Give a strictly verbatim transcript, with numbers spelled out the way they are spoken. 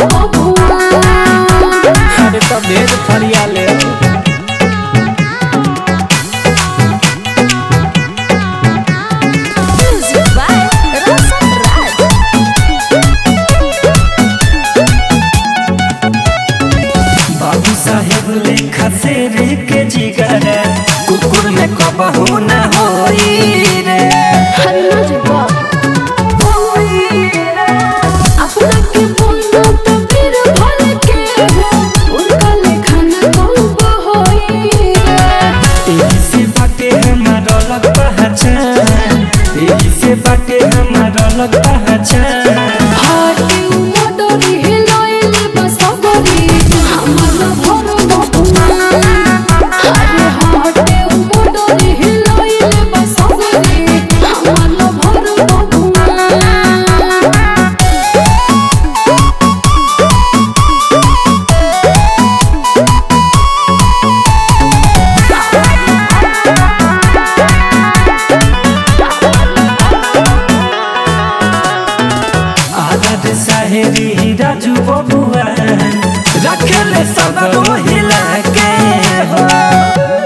बबुआ। अरे तो भेद फरिया ले Music by Roshan Raj. बाबू साहेब लेखा शेर के जिगर कुकुर में कबहू न होई रे। हल्लो जी बाप। अपना के बोलो तो फिर भल के हो, उनका लेखा न कहबो होई रे। एही से बाटे हमारा लग पहचान, एही से बाटे हमारा लग पहचान। हाटी उमडोरी हिलाइल बसगरी, हमर भर बबुआ। अरे हाटी उमडोरी हिलाइल बसगरी, हमर भर बबुआ। आदत साहेरी राजू बबुआ रखले सब हिला के हो।